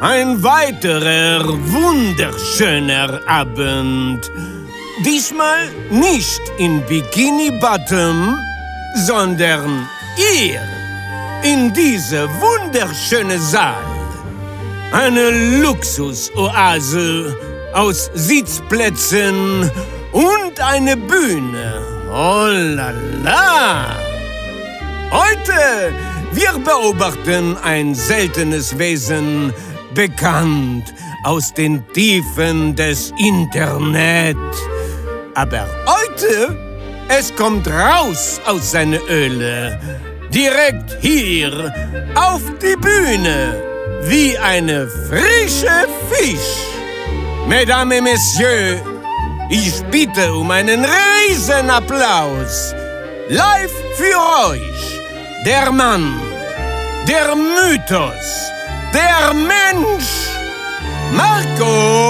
Ein weiterer wunderschöner Abend. Diesmal nicht in Bikini Bottom, sondern hier, in diese wunderschöne Saal. Eine Luxusoase aus Sitzplätzen und eine Bühne. Oh la la! Heute, wir beobachten ein seltenes Wesen, bekannt aus den Tiefen des Internet. Aber heute, es kommt raus aus seiner Höhle, direkt hier auf die Bühne, wie eine frische Fisch. Mesdames et Messieurs, ich bitte um einen riesen Applaus. Live für euch, der Mann, der Mythos, der Mensch, Marco